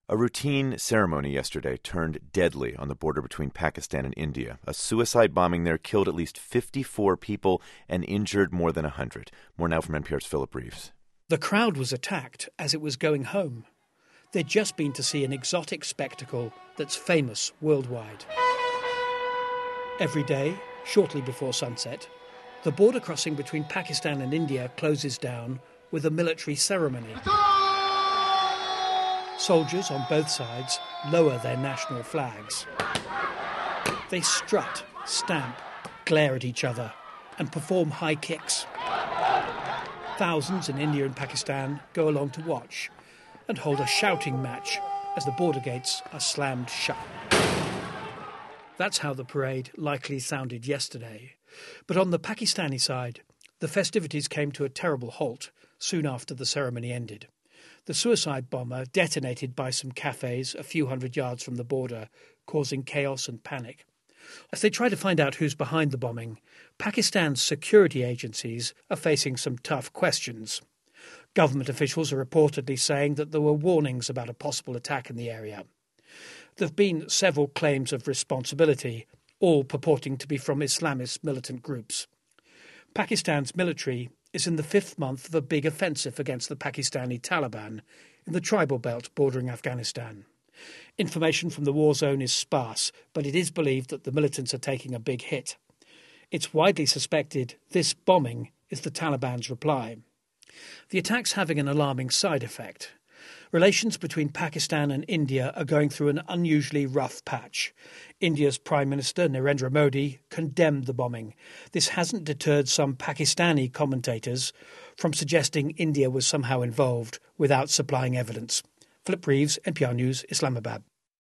A routine ceremony yesterday turned deadly on the border between Pakistan and India. A suicide bombing there killed at least 54 people and injured more than 100. More now from NPR's Philip Reeves. The crowd was attacked as it was going home. They'd just been to see an exotic spectacle that's famous worldwide. Every day, shortly before sunset, the border crossing between Pakistan and India closes down with a military ceremony. Soldiers on both sides lower their national flags. They strut, stamp, glare at each other and perform high kicks. Thousands in India and Pakistan go along to watch and hold a shouting match as the border gates are slammed shut. That's how the parade likely sounded yesterday. But on the Pakistani side, the festivities came to a terrible halt soon after the ceremony ended. The suicide bomber detonated by some cafes a few hundred yards from the border, causing chaos and panic. As they try to find out who's behind the bombing, Pakistan's security agencies are facing some tough questions. Government officials are reportedly saying that there were warnings about a possible attack in the area. There have been several claims of responsibility, all purporting to be from Islamist militant groups. Pakistan's military is in the fifth month of a big offensive against the Pakistani Taliban in the tribal belt bordering Afghanistan. Information from the war zone is sparse, but it is believed that the militants are taking a big hit. It's widely suspected this bombing is the Taliban's reply. The attack's having an alarming side effect. Relations between Pakistan and India are going through an unusually rough patch. India's Prime Minister Narendra Modi condemned the bombing. This hasn't deterred some Pakistani commentators from suggesting India was somehow involved without supplying evidence. Philip Reeves, NPR News, Islamabad.